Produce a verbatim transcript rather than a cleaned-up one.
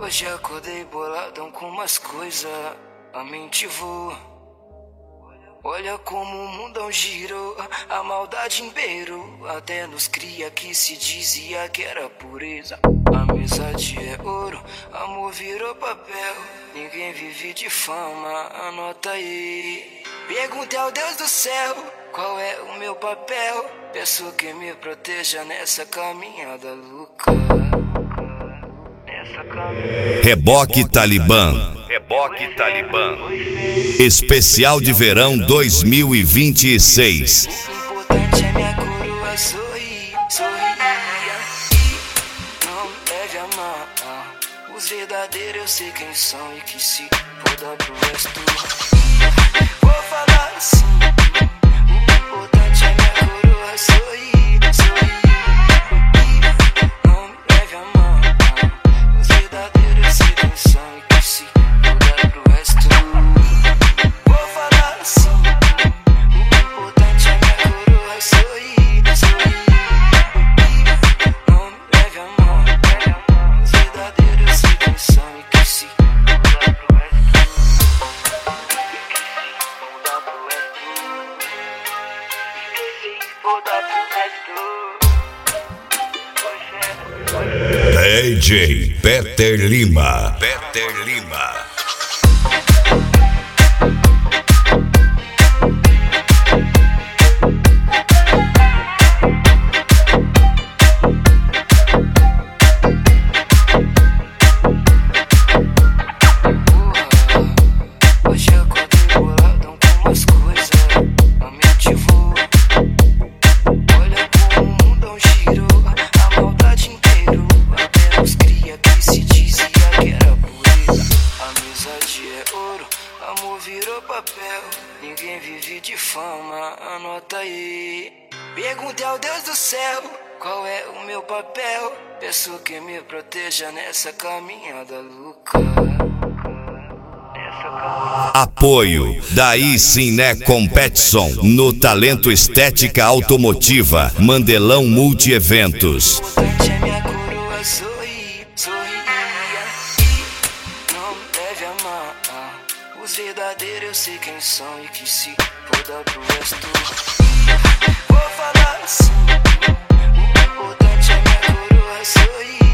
Hoje acordei boladão com umas coisas, a mente voa. Olha como o mundão girou, a maldade imperou. Até nos cria que se dizia que era pureza. Amizade é ouro, amor virou papel. Ninguém vive de fama, anota aí. Perguntei ao Deus do céu, qual é o meu papel? Peço que me proteja nessa caminhada louca. Reboque Talibã. Reboque Talibã. Especial de verão dois mil e vinte e seis. O importante é minha coroa sorrir, sorrir. E não deve amar. Os verdadeiros eu sei quem são e que se foda pro resto. Vou falar assim. O importante é minha coroa sorrir, sorrir. E não deve amar. Os verdadeiros eu sei quem são e que se foda pro resto. Vou falar assim. O importante é minha coroa sorrir, sorrir. E não deve amar. Os verdadeiros eu sei quem são e que se foda pro resto. Foda pro resto. Foda pro resto. D J Peter Lima. Peter Lima. Hoje acordei boladão com umas coisas, a mente voa. Olha como o mundão girou, a maldade inteirou. Até nos cria que se dizia que era pureza. Amizade é ouro, amor virou papel. Ninguém vive de fama, anota aí. Perguntei ao Deus do céu, qual é o meu papel? Peço que me proteja nessa caminhada louca. Apoio Daí Ciné Competition no Talento Estética Automotiva Mandelão Multieventos. O importante é minha coroa sorrir, sorrir. E não deve amar. Os verdadeiros eu sei quem são e que se foda pro resto. Vou falar assim. O importante é minha coroa sorrir.